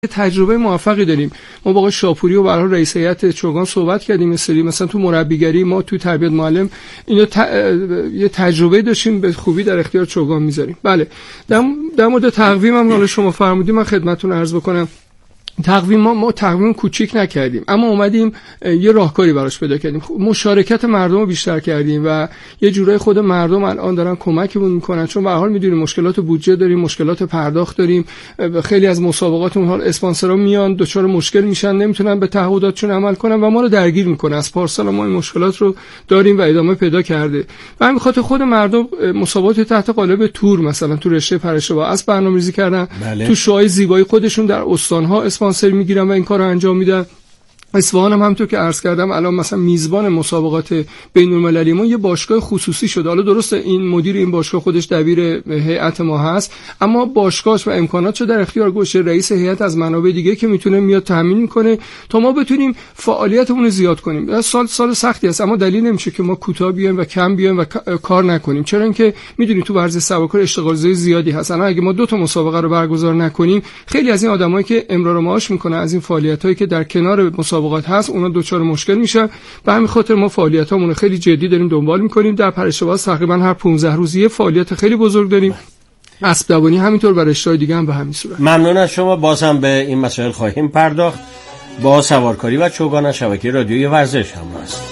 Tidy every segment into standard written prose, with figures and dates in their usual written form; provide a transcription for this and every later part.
تجربه موفقی داریم. ما با آقای شاپوری و به هر حال رئیس هیئت چوگان صحبت کردیم. مثلا تو مربیگری ما تو تربیت معلم اینو یه تجربه داشتیم به خوبی در اختیار چوگان میذاریم. بله، در مورد تقویم هم حالا شما فرمودید، من خدمتتون عرض بکنم. تقویم ما تقویم کوچیک نکردیم، اما اومدیم یه راهکاری براش پیدا کردیم. مشارکت مردم رو بیشتر کردیم و یه جورای خود مردم الان دارن کمکمون میکنن، چون به هر حال میدونیم مشکلات بودجه داریم، مشکلات پرداخت داریم. خیلی از مسابقاتمون حال اسپانسرها میان دچار مشکل میشن، نمیتونن به تعهداتشون عمل کنن و ما رو درگیر میکنه. از پارسال ما این مشکلات رو داریم و ادامه پیدا کرده. و همین خاطر خود مردم مسابقات تحت قالب تور مثلا تو رشته پرشه با اسب برنامه‌ریزی کردن. بله. تو شوهای زیبایی خودشون در استان‌ها اسپانسر میگیرن و این کارو انجام میدن. اصفهان هم همونطور که عرض کردم الان مثلا میزبان مسابقات بین‌المللی ما یه باشگاه خصوصی شده. حالا درسته این مدیر این باشگاه خودش دبیر هیئت ما هست، اما باشگاهش و امکاناتش در اختیار گذاشته. رئیس هیئت از منابع دیگه که میتونه میاد تامین میکنه تا ما بتونیم فعالیتمون رو زیاد کنیم. سال سختی است، اما دلیل نمیشه که ما کوتاه بیایم و کم بیایم و کار نکنیم، چرا اینکه میدونید تو ورزش سوارکار اشتغالزایی زیادی هست. الان اگه ما 2 تا مسابقه رو برگزار نکنیم، خیلی از این آدمایی که امرار معاش میکنن از این فعالیتایی که در کنار مسابقات هست اونا دوچار مشکل میشن. به همین خاطر ما فعالیتامون رو خیلی جدی داریم دنبال میکنیم. در پرشه‌باز تقریبا هر 15 روز یه فعالیت خیلی بزرگ داریم. اسب دوانی همینطور برای اشتهای دیگه هم به همین صورت. ممنون از شما. باز هم به این مسائل خواهیم پرداخت. با سوارکاری و چوگان شبکه رادیویی ورزش هم هست.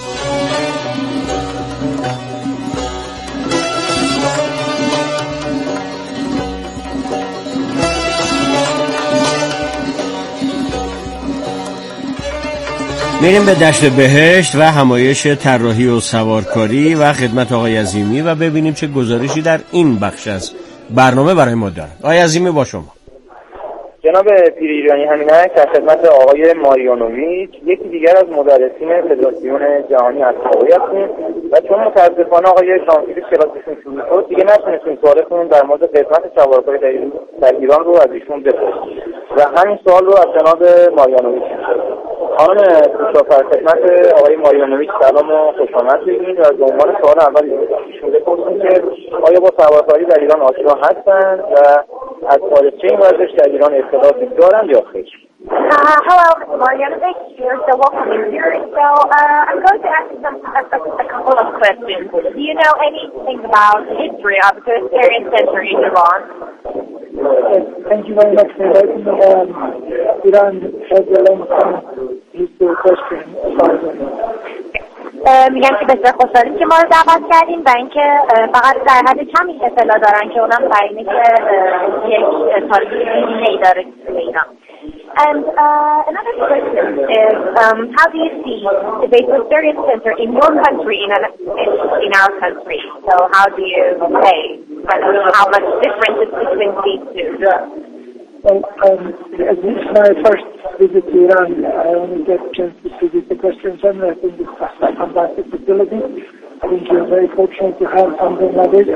میریم به دشت بهشت و همایش طراحی و سوارکاری و خدمت آقای عظیمی و ببینیم چه گزارشی در این بخش از برنامه برای ما دارن. آقای عظیمی با شما. جناب پیر ایرانی همینک در خدمت آقای ماریانوویچ، یکی دیگر از مدرسین فدراسیون جهانی اسب‌هوایی هستیم و چون متاسفانه آقای شامفیل کلاسشون شروع شد دیگه نتونستیم سوالتون در مورد خدمت سوارکاری در ایران رو از ایشون بپرسیم و همین سوال رو از جناب ماریانوویچ خانم خوشافر خدمت آقای ماریانوویچ سلام و خوش آمد بگید و به عنوان سوال اول ایشون بپرسیم که آیا با سوارکاری در ایران آشنا هستند و از تاریخچه این ورزش در ایران اطلاعاتی دارند یا خیر؟ Hello, Marianovic here. So welcome you here. So I'm going to ask you a couple of questions. Do you know anything about the history of the Hesperian Center in Iran? Thank you very much for inviting me. Iran has a long time history question about میگم که بسیار خوشحالیم که ما رو دعوت کردیم و اینکه فقط در حد کمی اطلاع دارن که اونم برای اینه که یک تاریخ دیرینه‌ای داره توی ایران. And another question is, how do you see the Hesperian Center in your country, in our country? So how do you say how much difference is between these two? Well, as this is my first visit to Iran, I only get a chance to visit the Western Center. I think it's a fantastic facility. I think you're very fortunate to have something like this.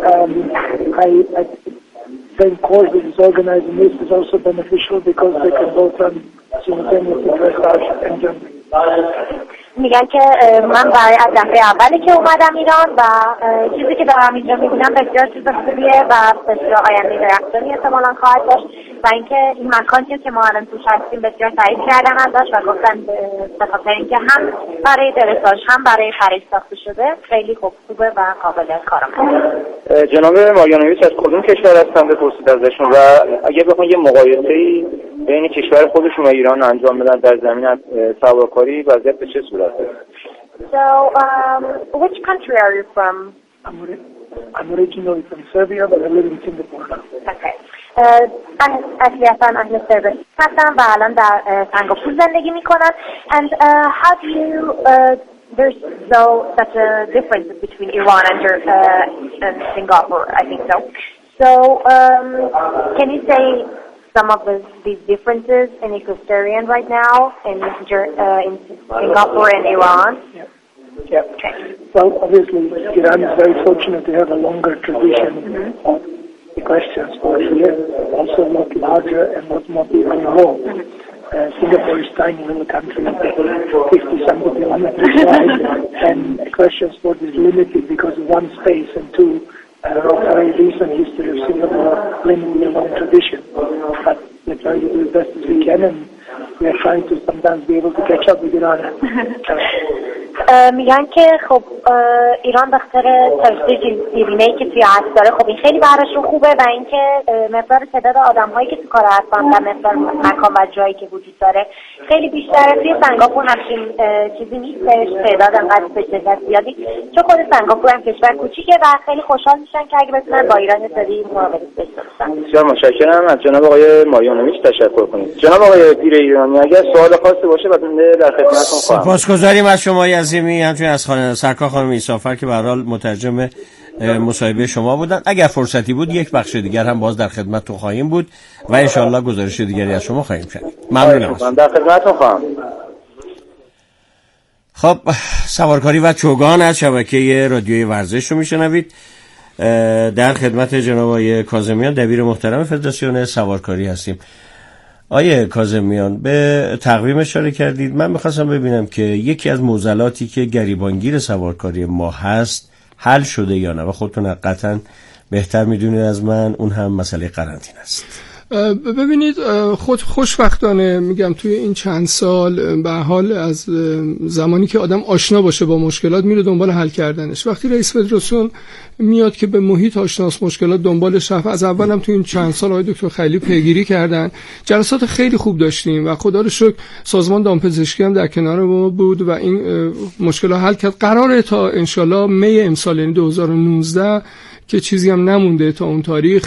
I think course that is organizing this is also beneficial because they can both run simultaneously dressage and jumping. میگن که من برای از دفعه اولی که اومدم ایران و چیزی که دارم اینجا میبینم بسیار چیز خوبیه و بسیار آینده درخشانی احتمالاً خواهد داشت و اینکه این مکانی که ما الان توش هستیم بسیار تعریف کردن ازش و گفتن به خاطر اینکه هم برای درساژ هم برای خرید ساخته شده خیلی خوبه و قابل کارآمده. جناب ماریانوویچ از کدوم کشور هستن بپرسید ازشون و اگه بخواید یه مقایسه‌ای بین کشور خودشون و ایران انجام بدن در زمینه سوارکاری وضعیت به چه صورته؟ So, which country are you from? I'm originally from Serbia, but I live in Singapore now. Okay. اصلیتاً اهل سربیه هستم و الان در سنگاپور زندگی میکنم. And how do you there's such a difference between Iran and Singapore, I think so. So, can you say some of these differences in equestrian right now in Singapore and Iran? Yeah. Okay. Well, obviously, Iran is very fortunate to have a longer tradition of equestrian sports here, also a lot larger and a lot more people involved. Singapore is a tiny little country, 50-something kilometers wide, and equestrian sport is limited because of one space and two, very recent history of Singapore, limited long tradition. But let's try to do as best as we can, and we're trying to sometimes be able to catch up with Iran. میگن که خب ایران به خاطر تاکسی دیرینه‌ای که توی هست داره، خب این خیلی براشون خوبه و اینکه مقدار تعداد آدم‌هایی که تو کار هستن و مقدار مکان و جایی که وجود داره خیلی بیشتره. توی سنگاپور همچین چیزی نیستش، تعداد انقدر به شدت زیادی، چون خود سنگاپور هم کشور کوچیکه و خیلی خوشحال میشن که اگه بتونن با ایران سری مراقبت داشته باشن. بسیار متشکرم. از جناب آقای ماریانوویچ تشکر کنید. جناب آقای پیر ایرانی اگر سوال خاصی باشه بنده در خدمتتون خواهم. سپاسگزاریم از شما عظیمی، همچنین از سرکار خانم عیسافر که به هر حال مترجم مصاحبه شما بودن. اگر فرصتی بود یک بخش دیگر هم باز در خدمتتون خواهیم بود و ان شاء الله گزارش دیگری از شما خواهیم شنید. ممنونم. در خدمتتون خواهم. خب، سوارکاری و چوگان از شبکه رادیوی ورزش رو میشنوید. در خدمت جناب آقای کاظمیان دبیر محترم فدراسیون سوارکاری هستیم. آیه کاظمیان، به تقویم اشاره کردید. من میخواستم ببینم که یکی از معضلاتی که گریبانگیر سوارکاری ما هست حل شده یا نه، و خودتون قطعا بهتر میدونید از من، اون هم مسئله قرنطینه است. ببینید، خوشبختانه میگم توی این چند سال به حال از زمانی که آدم آشنا باشه با مشکلات میره دنبال حل کردنش. وقتی رئیس فدراسیون میاد که به محیط آشناس مشکلات دنبالش رفت، از اولم توی این چند سال آقای دکتر خلیلی پیگیری کردن، جلسات خیلی خوب داشتیم و خدا رو شکر سازمان دامپزشکی هم در کنار ما بود و این مشکلات حل کرد. قراره تا انشالله می امسال یعنی 2019 که چیزی هم نمونده تا اون تاریخ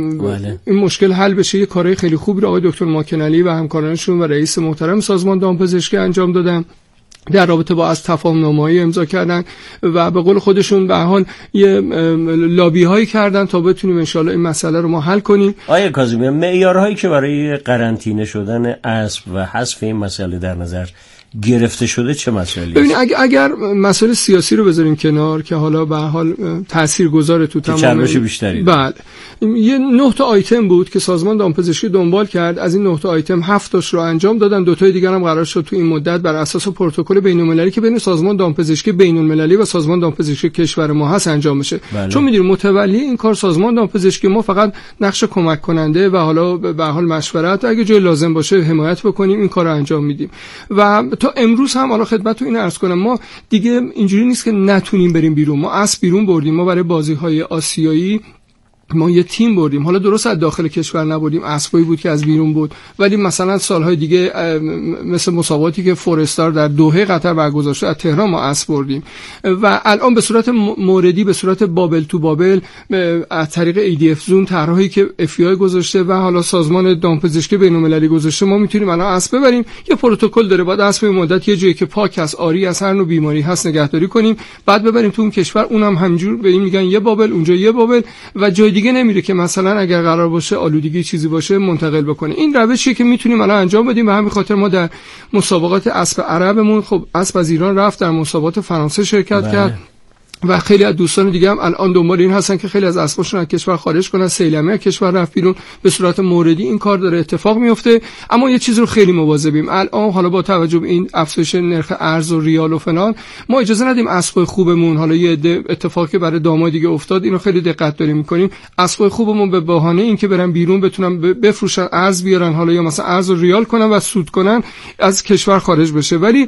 این مشکل حل بشه. یه کارهای خیلی خوبی رو آقای دکتر ماکنعلی و همکارانشون و رئیس محترم سازمان دامپزشکی انجام دادن، در رابطه با از تفاهم‌نامه‌ای امضا کردن و به قول خودشون به حال یه لابی هایی کردن تا بتونیم ان شاءالله این مسئله رو ما حل کنیم. آیه کاظمیان، معیارهایی که برای قرنطینه شدن اسب و حذف این مسئله در نظر گرفته شده چه مسئله؟ ببین، اگر مسئله سیاسی رو بذاریم کنار که حالا به حال تاثیرگذار تو تمام چربش بیشتری، بله، یه 9 تا آیتم بود که سازمان دامپزشکی دنبال کرد. از این 9 تا آیتم 7 تاش رو انجام دادن، 2 تای دیگه هم قرار شد تو این مدت بر اساس پروتکل بین‌المللی که بین سازمان دامپزشکی بین‌المللی و سازمان دامپزشکی کشور ما هست انجام بشه. بله. چون می‌دونید متولی این کار سازمان دامپزشکی، ما فقط نقش کمک کننده و حالا به حال مشورت، اگه جای لازم باشه حمایت بکنیم این کارو انجام میدیم. و تا امروز هم حالا خدمتتون این عرض کنم، ما دیگه اینجوری نیست که نتونیم بریم بیرون. ما اسب بیرون بردیم، ما برای بازی‌های آسیایی ما یه تیم بردیم. حالا درست از داخل کشور نبردیم، اسبایی بود که از بیرون بود، ولی مثلا سالهای دیگه مثل مسابقاتی که فورستار در دوحه قطر برگزار شد از تهران ما اسب بردیم و الان به صورت موردی، به صورت بابل تو بابل از طریق ADF زون طرحی که FEI گذاشته و حالا سازمان دامپزشکی بین‌المللی گذاشته، ما میتونیم الان اسب ببریم. یه پروتکل داره، بعد اسب مدت یه جایی که پاک است، آری از هر نوع بیماری هست نگهداری کنیم، بعد ببریم تو اون کشور، اونم همینجور به این میگن یه بابل، اونجا یه بابل و جای دیگه نمیره که مثلا اگر قرار باشه آلودگی چیزی باشه منتقل بکنه. این روشی که میتونیم الان انجام بدیم. به همین خاطر ما در مسابقات اسب عربمون، خب اسب از ایران رفت در مسابقات فرانسه شرکت کرد و خیلی از دوستان دیگه هم الان دنبال این هستن که خیلی از اسباشون از کشور خارج کنن. سیلمی از کشور رفت بیرون، به صورت موردی این کار داره اتفاق میفته. اما یه چیز رو خیلی مواظبیم الان، حالا با توجه به این افزایش نرخ ارز و ریال و فلان، ما اجازه ندیم اسبای خوبمون، حالا یه اتفاقی برای داماد دیگه افتاد، اینو خیلی دقت داریم میکنیم، اسبای خوبمون به بهانه اینکه برن بیرون بتونن بفروشن، ارز بیارن، حالا یا مثلا ارز و ریال کنن و سود کنن، از کشور خارج بشه. ولی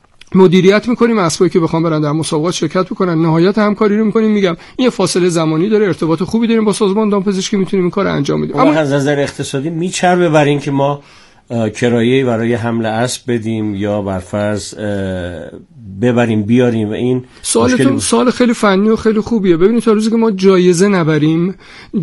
مدیریت میکنیم اسبایی که بخوام برن در مسابقات شرکت بکنن، نهایت همکاری رو میکنیم. میگم این فاصله زمانی داره، ارتباط خوبی داریم با سازمان دامپزشکی، میتونیم این کار انجام بدیم. اما از نظر اقتصادی میچربه برای اینکه ما کرایه‌ای برای حمل اسب بدیم یا بر فرض ببریم بیاریم؟ و این سوال خیلی فنی و خیلی خوبیه. ببینید تا روزی که ما جایزه نبریم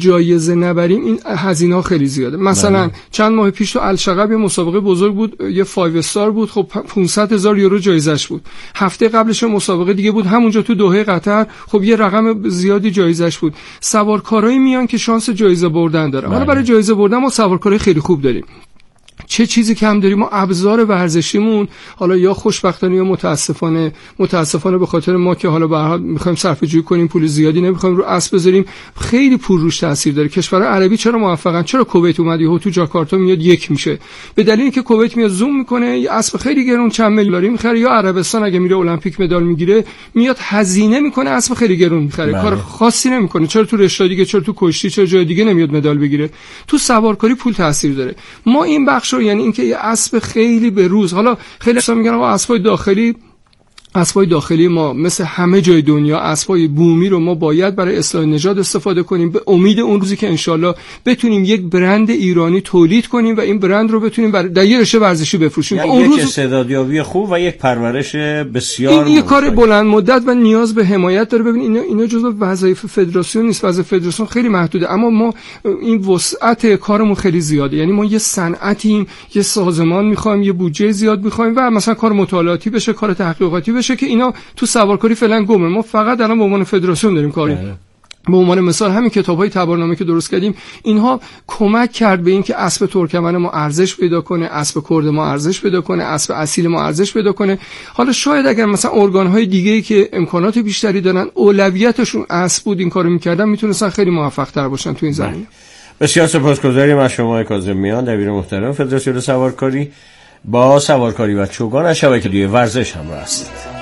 این هزینه‌ها خیلی زیاده. مثلا چند ماه پیش تو الشغب یه مسابقه بزرگ بود، یه 5 استار بود، خب 500,000 یورو جایزش بود. هفته قبلش مسابقه دیگه بود همونجا تو دوحه قطر، خب یه رقم زیادی جایزش بود. سوارکارایی میان که شانس جایزه بردن داره. حالا برای جایزه بردن ما سوارکارای خیلی خوب داریم. چه چیزی کم داریم؟ ما ابزار ورزشیمون حالا یا خوشبختانه یا متاسفانه به خاطر ما که حالا به هر حال می‌خوایم صرفه‌جویی کنیم، پول زیادی نمی‌خوایم رو اسب بذاریم، خیلی پول روش تاثیر داره. کشورهای عربی چرا موفقن؟ چرا کویت اومد یهو تو جاکارتا میاد 1 میشه؟ به دلیل اینکه کویت میاد زوم میکنه، یه اسب خیلی گرون چند میلیاردی میخره، یا عربستان اگه میره المپیک مدال میگیره میاد هزینه میکنه اسب خیلی گرون میخره، کار خاصی نمیکنه. چرا تو رشته دیگه، چرا تو کشتی، چرا جای دیگه نمیاد مدال بگیره؟ تو سوارکاری پول تاثیر داره. ما این بخش رو، یعنی اینکه یه اسب خیلی به روز، حالا خیلی اصلا میگن آقا اسبای داخلی ما مثل همه جای دنیا اسبای بومی رو ما باید برای اصلاح نژاد استفاده کنیم، به امید اون روزی که انشالله بتونیم یک برند ایرانی تولید کنیم و این برند رو بتونیم در یه رشته ورزشی بفروشیم. یعنی اون یک روز استعدادیابی خوب و یک پرورش بسیار این کار بلند مدت و نیاز به حمایت داره. ببین اینا جزو وظایف فدراسیون نیست، وظایف فدراسیون خیلی محدوده، اما ما این وسعت کارمون خیلی زیاده. یعنی ما یه صنعتیم، یه سازمان می‌خوایم، یه بودجه زیاد می‌خوایم و مثلا کار مطالعاتی بشه، کار تحقیقاتی بشه که اینا تو سوارکاری فعلا گمه. ما فقط الان به عنوان فدراسیون داریم کاری. به عنوان مثال همین کتاب‌های تبارنامه که درست کردیم، اینها کمک کرد به این که اسب ترکمن ما ارزش پیدا کنه، اسب کرد ما ارزش پیدا کنه، اسب اصیل ما ارزش پیدا کنه. حالا شاید اگر مثلا ارگان‌های دیگه‌ای که امکانات بیشتری دارن اولویتشون اسب بود این کارو می‌کردن، میتونستن خیلی موفق‌تر باشن تو این زمینه. بسیار سپاسگزاریم از شما کاظمیان، دبیر محترم فدراسیون سوارکاری. با سوارکاری و چوگان از شبکه دوی ورزش همراه هستید.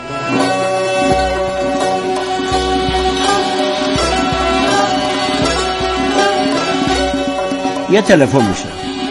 یه تلفن میشه.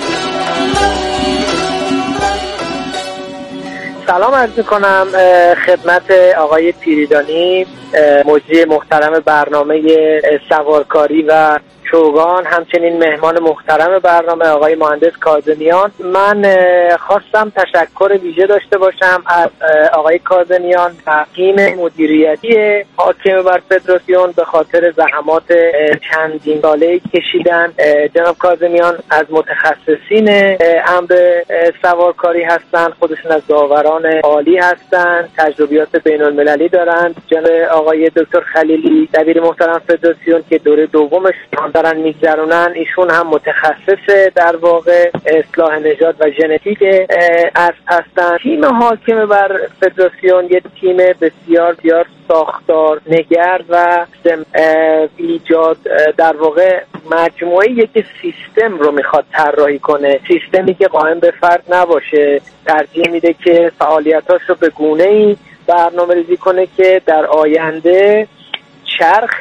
سلام عرض میکنم خدمت آقای پیریدانی، مجری محترم برنامه سوارکاری و چوگان، همچنین مهمان محترم برنامه آقای مهندس کاظمیان. من خواستم تشکر ویژه داشته باشم از آقای کاظمیان و تیم مدیریتی حاکم بر فدراسیون به خاطر زحمات چندین ساله‌ای کشیدن. جناب کاظمیان از متخصصین امر سوارکاری هستند، خودشون از داوران عالی هستند، تجربیات بین‌المللی دارند. جناب آقای دکتر خلیلی دبیر محترم فدراسیون که دوره دومش دارن میگذرونن، ایشون هم متخصص در واقع اصلاح نژاد و ژنتیک اسب هستن. تیم حاکم بر فدراسیون یک تیم بسیار بسیار ساختار نگر و ایجاد در واقع مجموعه یک سیستم رو میخواد طراحی کنه، سیستمی که قائم به فرد نباشه، ترجیح میده که فعالیتاش رو به گونه‌ای برنامه‌ریزی کنه که در آینده چرخ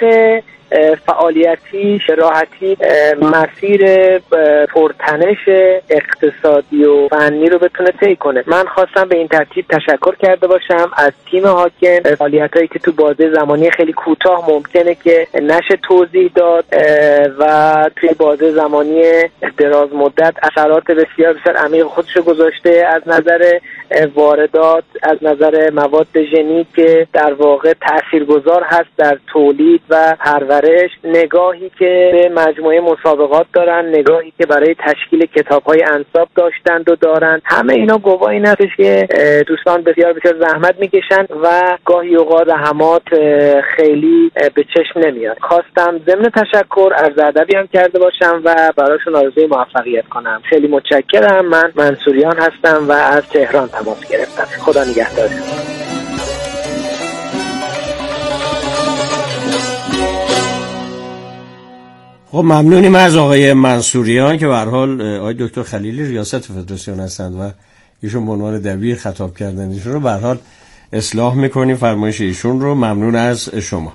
فعالیتی راحتی مسیر پرتنش اقتصادی و فنی رو بتونه طی کنه. من خواستم به این ترتیب تشکر کرده باشم از تیم حاکم. فعالیتایی که تو بازه زمانی خیلی کوتاه ممکنه که نشه توضیح داد و توی بازه زمانی دراز مدت اثرات بسیار بسیار عمیق خودش گذاشته، از نظر واردات، از نظر مواد ژنیک که در واقع تاثیرگذار هست در تولید و پرورش، نگاهی که به مجموعه مسابقات دارن، نگاهی که برای تشکیل کتاب‌های انساب داشتند و دارند. همه اینا گواه این هستش که دوستان بسیار بسیار زحمت میکشن و گاهی اوقات زحمات خیلی به چشم نمیاد. خواستم ضمن تشکر عرض ادبی هم کرده باشم و براشون آرزوی موفقیت کنم. خیلی متشکرم. من منصوریان هستم و از تهران تماس گرفتم. خدا نگهدارتون. خب ممنونیم از آقای منصوریان که به هر حال آقای دکتر خلیلی ریاست فدراسیون هستند و ایشون به عنوان دبیر خطاب کردن ایشون رو به هر حال اصلاح میکنیم فرمایش ایشون رو. ممنون از شما.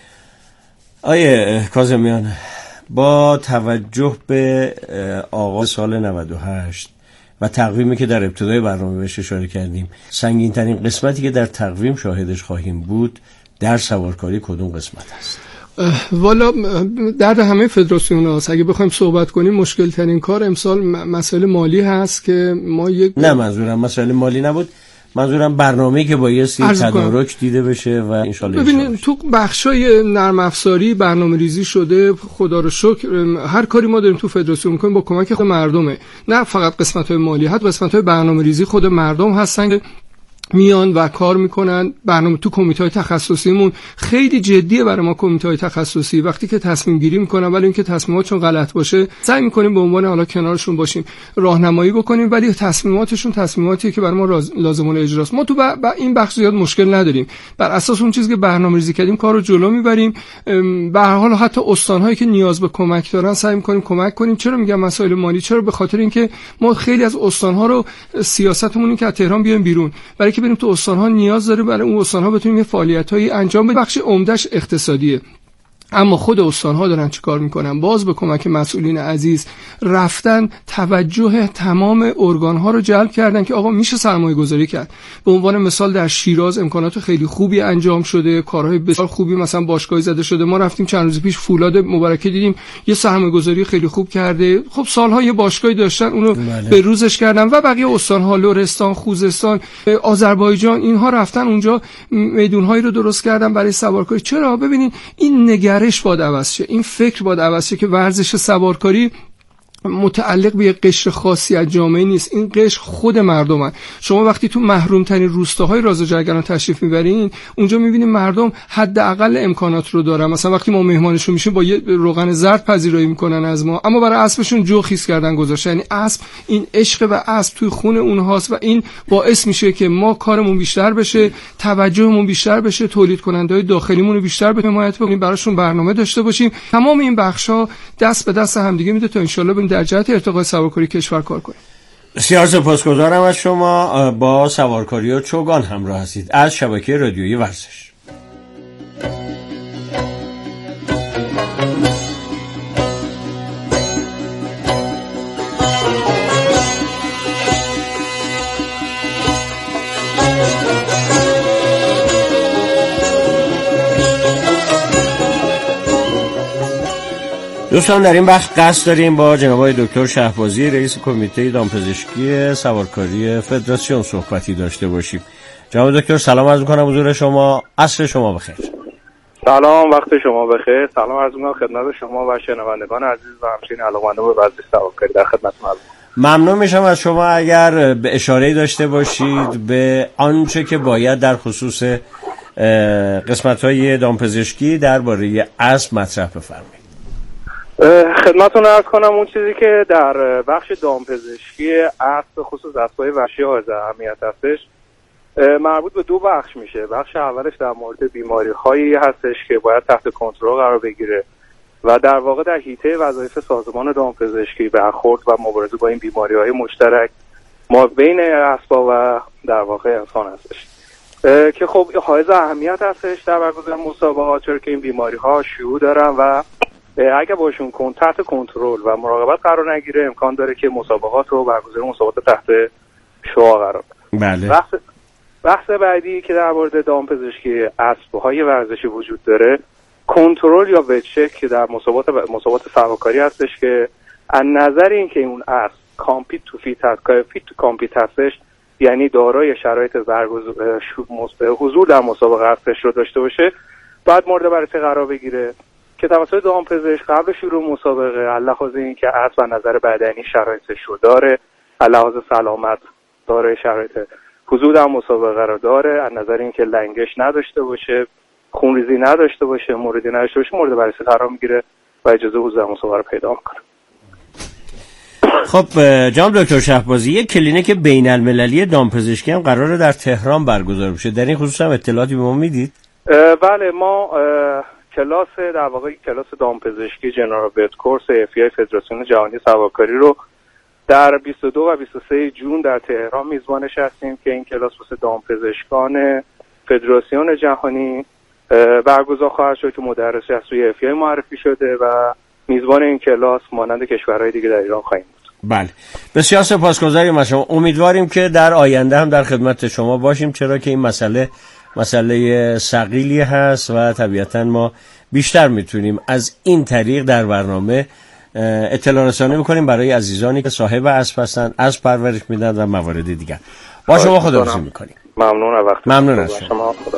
آقای کاظمیان، با توجه به آغاز سال 98 و تقویمی که در ابتدای برنامه بهش اشاره کردیم، سنگین ترین قسمتی که در تقویم شاهدش خواهیم بود در سوارکاری کدوم قسمت است؟ والا در همه فدراسیون هاست. اگه بخوایم صحبت کنیم مشکل ترین کار امسال مسئله مالی هست که ما یک نه منظورم مسئله مالی نبود، منظورم برنامه‌ای که بایستی تدارک دیده بشه و ان شاءالله. ببینید تو بخشای نرم افزاری برنامه‌ریزی شده، خدا رو شکر. هر کاری ما داریم تو فدراسیون می‌کنیم با کمک خود مردمه، نه فقط قسمت‌های مالی، حتی قسمت‌های برنامه‌ریزی خود مردم هستن که میان و کار میکنن. برنامه تو کمیته‌های تخصصیمون خیلی جدیه برای ما کمیته‌های تخصصی، وقتی که تصمیم گیری میکنن ولی اینکه تصمیماتشون غلط باشه سعی میکنیم به عنوان حالا کنارشون باشیم، راهنمایی بکنیم، ولی تصمیماتشون تصمیماتیه که برای ما لازم الاجراست. ما تو این بخش زیاد مشکل نداریم، بر اساس اون چیزی که برنامه‌ریزی کردیم کارو جلو میبریم. به هر حال حتی استان‌هایی که نیاز به کمک دارن سعی میکنیم کمک کنیم. چرا میگم مسائل مالی؟ چرا؟ به خاطر اینکه ما خیلی از استان‌ها رو سیاستمون اینه که از تهران بیایم بیرون، برای بریم تو استان‌ها نیاز داره برای اون استان‌ها بتونیم یه فعالیتایی انجام بدیم. بخش عمده‌اش اقتصادیه، اما خود استان‌ها دارن چیکار میکنن؟ باز به کمک مسئولین عزیز رفتن توجه تمام ارگان‌ها رو جلب کردن که آقا میشه سرمایه‌گذاری کرد. به عنوان مثال در شیراز امکانات خیلی خوبی انجام شده، کارهای بسیار خوبی مثلا باشگاهی زده شده. ما رفتیم چند روز پیش فولاد مبارکه دیدیم، یه سرمایه‌گذاری خیلی خوب کرده. خب سال‌ها یه باشگاهی داشتن، اونو به روزش کردن. و بقیه استان‌ها، لرستان، خوزستان، آذربایجان، اینها رفتن اونجا میدون‌هایی رو درست کردن برای سوارکاری. چرا؟ ببینید این نگرش باید عوض شه، این فکر باید عوض شه که ورزش سوارکاری متعلق به یک قشر خاصی از جامعه نیست، این قشر خود مردمن. شما وقتی تو محروم ترین روستاهای راز جرگران تشریف میبرین، اونجا میبینید مردم حداقل امکانات رو دارن. مثلا وقتی ما مهمانشون میشیم با یه روغن زرد پذیرایی میکنن از ما، اما برای اسبشون جو خیس کردن گذاشتن. یعنی اسب، این عشق به اسب توی خون اونهاست و این باعث میشه که ما کارمون بیشتر بشه، توجهمون بیشتر بشه، تولید کننده‌های داخلیمون رو بیشتر به حمایت بکنیم، براشون برنامه داشته باشیم. تمام این بخشا دست به دست همدیگه میده تا ان شاءالله در جهت ارتقای سوارکاری کشور کار کنیم. بسیار سپاسگزارم از شما. با سوارکاری و چوگان همراه هستید از شبکه رادیویی ورزش. دوستان در این بخش قصد داریم با جناب آقای دکتر شهبازی رئیس کمیته دامپزشکی سوارکاری فدراسیون صحبتی داشته باشیم. جناب دکتر سلام عرض می‌کنم حضور شما، عصر شما بخیر. سلام، وقت شما بخیر. سلام عرض می‌کنم خدمت شما و شنوندگان عزیز و همچنین علاقه‌مندان به ورزش سوارکاری در خدمت مردم. ممنون میشم از شما اگر به اشاره‌ای داشته باشید به آنچه که باید در خصوص قسمت‌های دامپزشکی درباره اسب مطرح بفرمایید. خدمتتون عرض کنم اون چیزی که در بخش دامپزشکی اسب خصوص اسب‌های وحشی حائز اهمیت هستش مربوط به دو بخش میشه. بخش اولش در مورد بیماری‌هایی هستش که باید تحت کنترل قرار بگیره و در واقع در حیطه وظایف سازمان دامپزشکی برخورد و مبارزه با این بیماری‌های مشترک ما بین اسب‌ها و در واقع انسان هستش که خب حائز اهمیت هستش در برگزاری مسابقات، چون که این بیماری‌ها شیوع دارن و اگه باشون تحت کنترل و مراقبت قرار نگیره امکان داره که مسابقات رو برگزاری مسابقات تحت شعاع قرار بده. بله. بحث بعدی که در مورد دامپزشکی اسب‌های ورزشی وجود داره کنترل یا وچک که در مسابقات سوارکاری هستش که از نظر اینکه اون اسب کامپیت تو کامپیت هستش، یعنی دارای شرایط حضور در مسابقه هستش رو داشته باشه، بعد مورد بررسی قرار بگیره که توسط دامپزشک قبل شروع مسابقه علاوه اینکه اسب از نظر بدنی شرایطش رو داره، علاوه سلامت داره، شرایط حضور در مسابقه رو داره، از نظر اینکه لنگش نداشته باشه، خونریزی نداشته باشه، موردی نداشته باشه، مورد بررسی قرار میگیره و اجازه حضور در مسابقه رو پیدا میکنه. خب جناب دکتر شهبازی، یک کلینیک بین المللی دامپزشکی هم قراره در تهران برگزار بشه، در این خصوص هم اطلاعاتی به ما میدید؟ بله، ما کلاس در واقع کلاس دامپزشکی جنرال بیت کورس افی فدراسیون جهانی سوارکاری رو در 22 و 23 جون در تهران میزبانش هستیم که این کلاس واسه دامپزشکان فدراسیون جهانی برگزار خواهد شد که مدرسی از سوی افی معرفی شده و میزبان این کلاس مانند کشورهای دیگه در ایران خواهیم بود. بله، بسیار سپاسگزاریم از شما. امیدواریم که در آینده هم در خدمت شما باشیم، چرا که این مسئله ثقیلی هست و طبیعتا ما بیشتر میتونیم از این طریق در برنامه اطلاع رسانی بکنیم برای عزیزانی که صاحب اسب هستن، اسب پرورش میدن و موارد دیگر. با شما خداحافظی میکنیم. ممنون از وقتتون. ممنون از شما. خدا.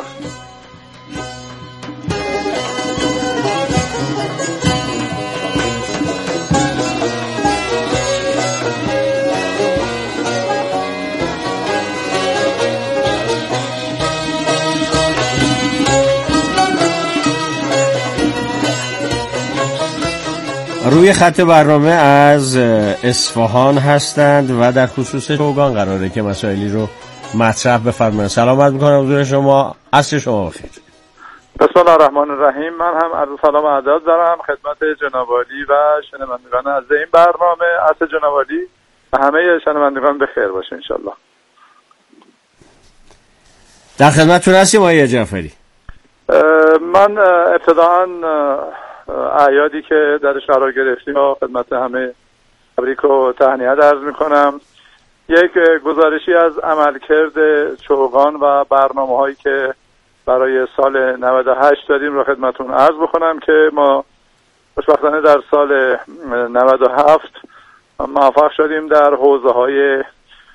روی خط برنامه از اصفهان هستند و در خصوص چوگان قراره که مسائلی رو مطرح بفرمایید. سلامت میکنم حضور شما، عصر شما بخیر. بسم الله الرحمن الرحیم. من هم عرض سلام و ادب دارم خدمت جناب عالی و شنوندگان از این برنامه. عصر جناب عالی و همه شنوندگان بخیر باشه انشالله. در خدمتتون هستیم آقای جعفری. من ابتداً اعیادی که درش قرار گرفتیم و خدمت همه تبریک و تهنیت عرض میکنم. یک گزارشی از عملکرد چوگان و برنامه‌هایی که برای سال 98 داریم رو خدمتون عرض بکنم که ما خوشبختانه در سال 97 موفق شدیم در حوزه‌های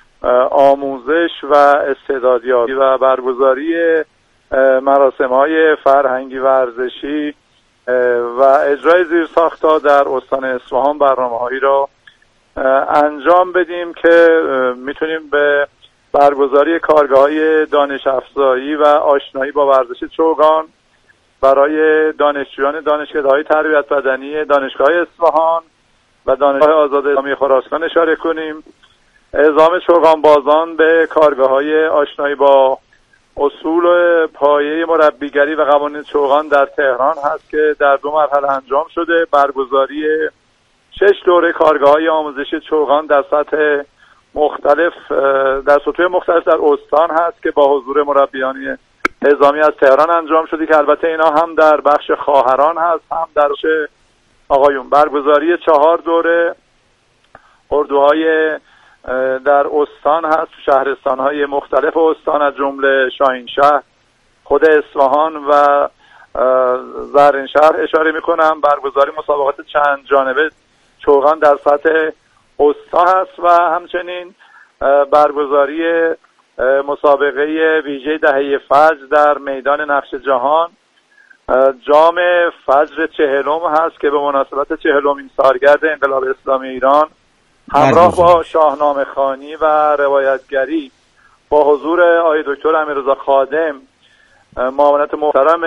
آموزش و استعدادیابی و برگزاری مراسم‌های فرهنگی و ورزشی و اجرای زیرساخت‌ها در استان اصفهان برنامه‌هایی را انجام بدیم که میتونیم به برگزاری کارگاه‌های دانش افزایی و آشنایی با ورزش چوگان برای دانشجویان دانشکده‌های تربیت بدنی دانشگاه اصفهان و دانشگاه آزاد اسلامی خراسان اشاره کنیم. اعزام چوگان بازان به کارگاه‌های آشنایی با اصول پایه مربیگری و قوانین چوگان در تهران هست که در 2 مرحله انجام شده. برگزاری 6 دوره کارگاه‌های آموزشی چوگان در سطح مختلف در سطوح مختلف در استان هست که با حضور مربیان نظامی از تهران انجام شده که البته اینا هم در بخش خواهران هست هم در بخش آقایون. برگزاری 4 دوره اردوهای در استان هست، شهرستان‌های مختلف استان از جمله شاهینشهر، خود اصفهان و زرینشهر اشاره می‌کنم. برگزاری مسابقات چند جانبه چوگان در سطح استا هست و همچنین برگزاری مسابقه ویژه دهه فجر در میدان نقش جهان. جام فجر 40 هست که به مناسبت 40مین سالگرد انقلاب اسلامی ایران همراه با شاهنامه خوانی و روایتگری با حضور آقای دکتر امیررضا خادم معاونت محترم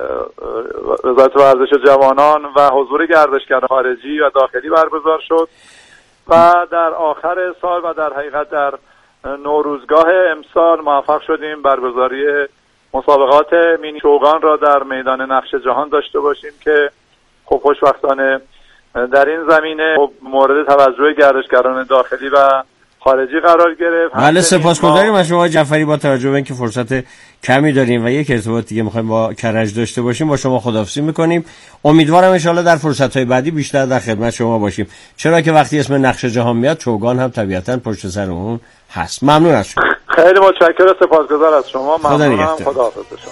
وزارت ورزش جوانان و حضور گردشگران خارجی و داخلی برگزار شد و در آخر سال و در حقیقت در نوروزگاه امسال موفق شدیم برگزاری مسابقات مینی چوگان را در میدان نقش جهان داشته باشیم که خب خوشبختانه در این زمینه مورد توجه گردشگران داخلی و خارجی قرار گرفت. بله سپاسگزاریم از شما جعفری. با توجه به اینکه فرصت کمی داریم و یک ارتباط دیگه می‌خوایم با کرج داشته باشیم با شما خداحافظی می‌کنیم. امیدوارم ان شاءالله در فرصت‌های بعدی بیشتر در خدمت شما باشیم، چرا که وقتی اسم نقش جهان میاد چوگان هم طبیعتاً پشت سر اون هست. ممنون از شما. خیلی متشکرم، سپاسگزار از شما. ممنونم. خداحافظ شما.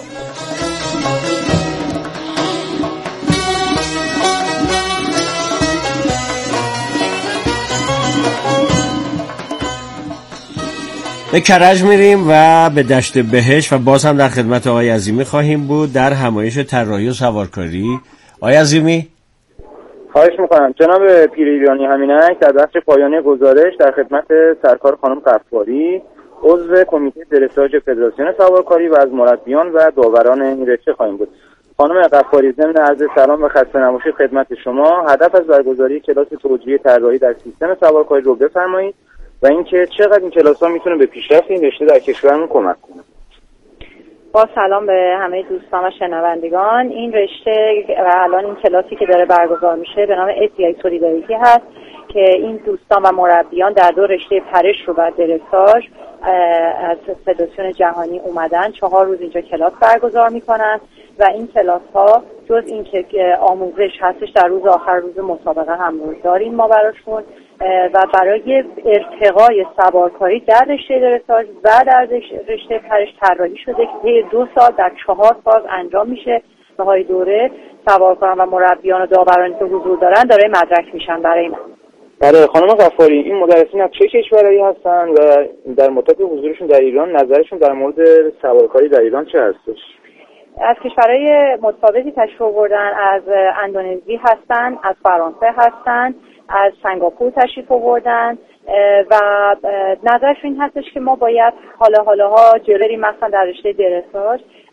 به کرج میریم و به دشت بهشت و باز هم در خدمت آقای عظیمی خواهیم بود در همایش طراحی و سوارکاری. آقای عظیمی خواهش میکنم. جناب پیر ایرانی همینک در بخش پایانی گزارش در خدمت سرکار خانم قفاری عضو کمیته درساژ فدراسیون سوارکاری و از مربیان و داوران این رشته خواهیم بود. خانم قفاری، ضمن عرض سلام و خسته نباشید خدمت شما. هدف از برگزاری کلاس توجیه طراحی در سیستم سوارکاری رو بفرمایید و اینکه چقدر این کلاس‌ها میتونه به پیشرفت این رشته در کشورمون کمک کنه. با سلام به همه دوستان و شنوندگان. این رشته و الان این کلاسی که داره برگزار میشه به نام ACI سولیداریتی هست که این دوستان و مربیان در 2 رشته پرش رو و درساژ از فدراسیون جهانی اومدن 4 روز اینجا کلاس برگزار میکنن و این کلاس ها جز این که آموزش هستش در روز آخر روز مسابقه هم داریم ما براشون و برای ارتقای سوارکاری در رشته درساژ و در رشته پرش طراحی شده که طی 2 سال در 4 فاز انجام میشه. نهایی دوره سوارکاران و مربیان و داورانی که حضور دارن دارای مدرک میشن برای من. بله خانم قفاری، این مدرسین از چه کشورهایی هستن و در مدت حضورشون در ایران نظرشون در مورد سوارکاری در ایران چه هستش؟ از کشورهای متفاوتی تشریف آوردن. از اندونزی هستن، از فرانسه هستن، از سنگاپور تشریف آوردن و نظرش این هستش که ما باید حالاها جلو بریم مثلا در رشته درساژ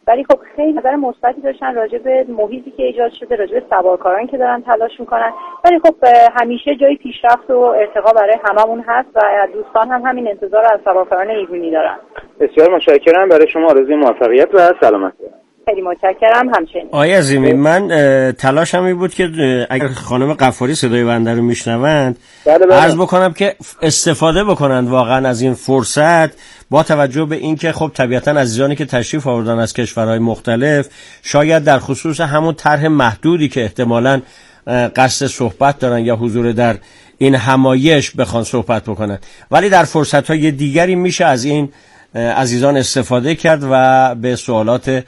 ولی خب خیلی نظر مثبتی داشتن راجع به محیطی که ایجاد شده، راجع به سوارکاران که دارن تلاش میکنن. ولی خب همیشه جای پیشرفت و ارتقا برای هممون هست و دوستان هم همین انتظار از سوارکاران ایرانی دارن. بسیار متشکرم، برای شما آرزوی موفقیت و سلامتی. خیلی متشکرم. همچنین آقای عظیمی، من تلاشم این بود که اگر خانم غفاری صدای بنده رو میشنوند عرض بکنم که استفاده بکنند واقعا از این فرصت، با توجه به اینکه خب طبیعتا عزیزانی که تشریف آوردن از کشورهای مختلف شاید در خصوص همون طرح محدودی که احتمالاً قصد صحبت دارن یا حضور در این همایش بخوان صحبت بکنن، ولی در فرصت‌های دیگری میشه از این عزیزان استفاده کرد و به سوالات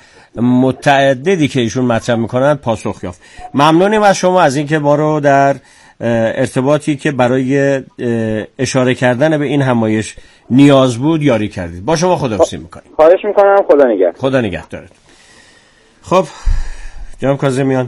متعددی که ایشون مطرح میکنن پاسخ یافت. ممنونیم از شما از اینکه ما رو در ارتباطی که برای اشاره کردن به این همایش نیاز بود یاری کردید. با شما خداحافظی میکنیم. خواهش میکنم. خدا نگهدارت. خب جناب کاظمیان،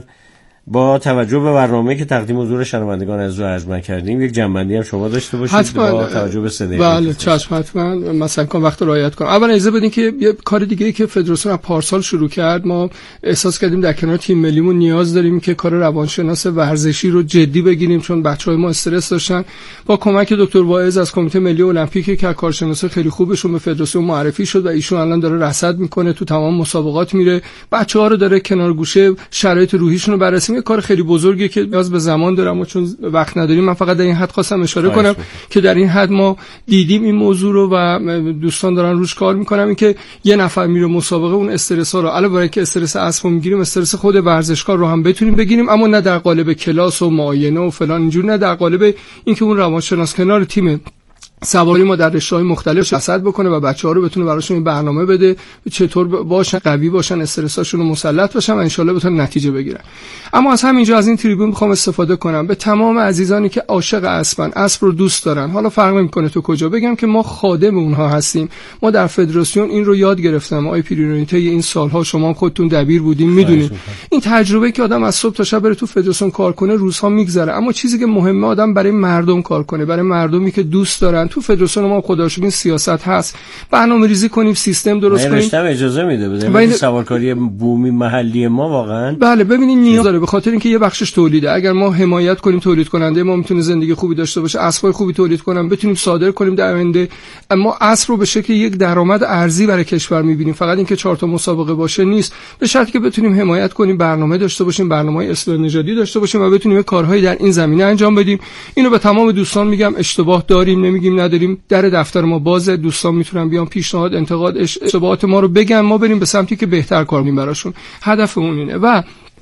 با توجه به برنامه‌ای که تقدیم حضور شنوندگان عزیز ارجمند کردیم، یک جنبندی هم شما داشته باشید با توجه به صدای. بله چشم، حتما مثلا کام وقت رعایت کنم. اولا اجازه بدین که یه کار دیگه‌ای که فدراسیون از پارسال شروع کرد، ما احساس کردیم در کنار تیم ملیمون نیاز داریم که کار روانشناس ورزشی رو جدی بگیریم، چون بچه‌های ما استرس داشتن. با کمک دکتر واعظ از کمیته ملی المپیک که کارشناس خیلی خوبشون به فدراسیون معرفی شد و ایشون الان داره رصد میکنه، تو تمام مسابقات میره، بچه‌ها رو داره کنار گوشه شرایط روحیشون رو بررسی. کار خیلی بزرگی که نیاز به زمان داره، اما چون وقت نداریم من فقط در این حد خواستم اشاره کنم که در این حد ما دیدیم این موضوع رو و دوستان دارن روش کار میکنن. این که یه نفر میره مسابقه، اون استرس ها رو علاوه بر اینکه استرس اسبو میگیریم، استرس خود ورزشکار رو هم بتونیم بگیریم، اما نه در قالب کلاس و معاینه و فلان اینجوری، نه در قالب اینکه اون روانشناس کنار تیم سواری ما در رشته‌های مختلف رصد بکنه و بچه‌ها رو بتونه براشون برنامه بده چطور باشن، قوی باشن، استرساشون رو مسلط باشن و ان شاءالله بتونن نتیجه بگیرن. اما از همینجا از این تریبون میخوام استفاده کنم به تمام عزیزانی که عاشق اسبن، اسب رو دوست دارن، حالا فرق نمیکنه تو کجا، بگم که ما خادم اونها هستیم. ما در فدراسیون این رو یاد گرفتم. آقای پیریرانی طی این سالها شما خودتون دبیر بودین، میدونید این تجربه که آدم از صبح تا شب بره تو فدراسیون کار کنه روزها میگذره، اما چیزی که مهمه آدم برای مردم کار کنه، برای مردمی که دوست دارن. تو فدراسیون ما خدا شکر این سیاست هست، برنامه‌ریزی کنیم، سیستم درست کنیم. رشته اجازه میده بده سوارکاری بومی محلی ما واقعا. بله ببینید نیاز داره، به خاطر اینکه یه بخشش تولیده. اگر ما حمایت کنیم تولید کننده ما میتونه زندگی خوبی داشته باشه، اسبای خوبی تولید کنن، بتونیم صادر کنیم در آینده. اما اسب رو به شکل یک درآمد ارزی برای کشور میبینیم، فقط اینکه 4 تا مسابقه باشه نیست، به شرطی که بتونیم حمایت کنیم، برنامه داشته باشیم، برنامه‌های اصلاح نژادی داشته باشیم و بتونیم کارهایی در این زمینه انجام بدیم. اینو به تمام دوستان میگم، اشتباه داریم نمیگیم نداریم، در دفتر ما بازه، دوستان میتونن بیان پیشنهاد، انتقاد، اشتباهات ما رو بگن، ما بریم به سمتی که بهتر کار کنیم براشون. هدفمون اینه. و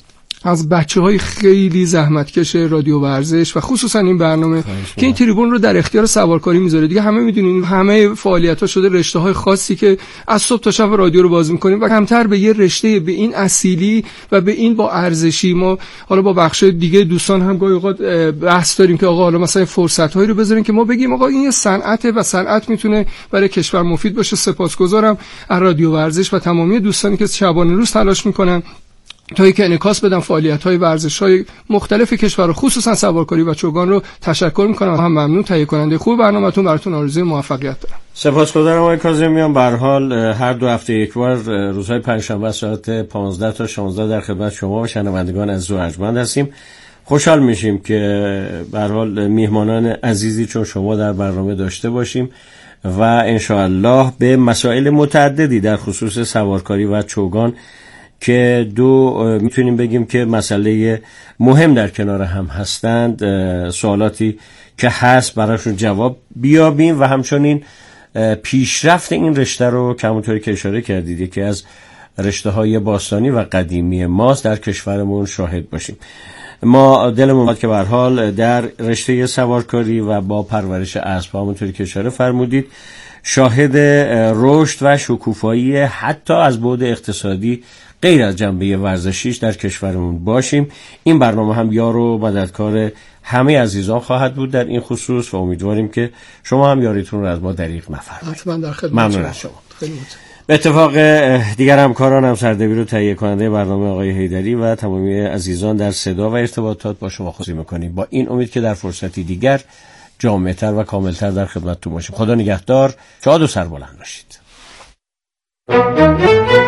از بچه‌های خیلی زحمتکش رادیو ورزش و خصوصا این برنامه که این تریبون رو در اختیار سوارکاری میذاره دیگه، همه میدونین همه فعالیت‌ها شده رشته‌های خاصی که از صبح تا شب رادیو رو باز می‌کنیم و کمتر به یه رشته به این اصیلی و به این با ارزشی. ما حالا با بخش دیگه دوستان هم گاهی اوقات بحث داریم که آقا حالا مثلا فرصت‌هایی رو بذاریم که ما بگیم آقا این یه صنعته و صنعت میتونه برای کشور مفید باشه. سپاسگزارم از رادیو ورزش و تمامی دوستانی که شبانه روز تلاش می‌کنن تا اینکه انعکاس بدن فعالیت‌های ورزش‌های مختلف کشور، خصوصا سوارکاری و چوگان رو تشکر می‌کنم. هم ممنون تهیه کننده خوب برنامه‌تون، براتون آرزوی موفقیت دارم. سپاسگزارم آقای کاظمیان. به هر حال هر 2 هفته یک بار روزهای پنجشنبه ساعت 15 تا 16 در خدمت شما و شنوندگان عزیز و ارجمند هستیم. خوشحال میشیم که به هر حال میهمانان عزیزی چون شما در برنامه داشته باشیم و ان شاءالله به مسائل متعددی در خصوص سوارکاری و چوگان که میتونیم بگیم که مسئله مهم در کنار هم هستند، سوالاتی که هست براشون جواب بیابیم و همچنین پیشرفت این رشته رو که همونطوری که اشاره کردید یکی از رشته‌های باستانی و قدیمی ماست در کشورمون شاهد باشیم. ما دلمون می‌خواد که به هر حال در رشته سوارکاری و با پرورش اسب همونطوری که اشاره فرمودید شاهد رشد و شکوفایی حتی از بعد اقتصادی غیر از جنبه ورزشیش در کشورمون باشیم. این برنامه هم یار و مددکار همه عزیزان خواهد بود در این خصوص و امیدواریم که شما هم یاریتون رو از ما دریغ نفرمایید. حتما در خدمت ممنون از شما. خیلی ممنون. به اتفاق دیگر همکاران هم سردبیر و تهیه کننده برنامه آقای حیدری و تمامی عزیزان در صدا و ارتباطات با شما خداحافظی می‌کنیم با این امید که در فرصتی دیگر جامع‌تر و کاملتر در خدمتتون باشیم. خدا نگهدار، شاد و سربلند باشید.